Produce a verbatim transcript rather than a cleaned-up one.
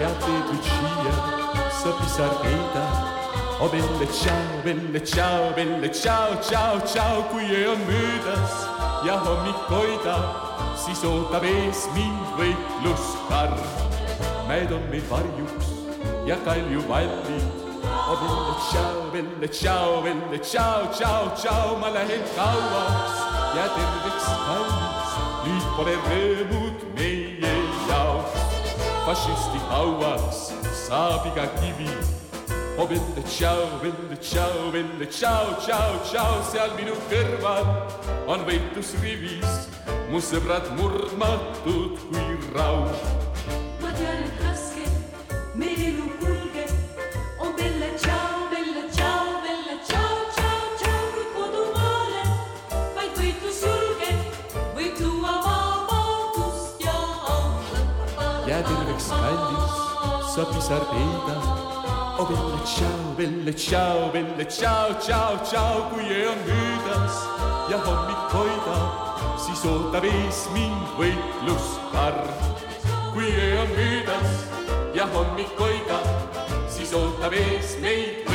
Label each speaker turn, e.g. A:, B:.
A: Beate Lucia, sa pisarteita. Oh belle ciao, belle ciao, belle ciao, ciao, ciao, kui öö on möödas ja hommik koidab, siis ootab ees mind võitluskarv. Mäed on meil varjuks ja kaljuvallid. Oh belle ciao, belle ciao, belle ciao, ciao, ciao, ma lähen kauaks ja terveks kallis. Nüüd pole rõõmud meie jaoks. Fašisti hauaks saab iga kivi. Oh belle ciao, belle ciao, belle ciao, ciao, ciao, seal minu kõrval on võitlusrivis mu sõbrad murdmatud kui raud.
B: Ma tean, et raske meil elu kulge. Oh belle ciao, belle ciao, belle ciao, ciao, ciao, kui kodumaale vaid võitlus julge võib tuua vabadust ja au.
A: Jää terveks kallis, sa pisarteida. Oh belle ciao, belle ciao, belle ciao, ciao, ciao, kui öö on möödas ja hommik koidab, siis ootab ees mind võitluskarv. Kui öö on möödas ja hommik koidab, siis ootab ees meid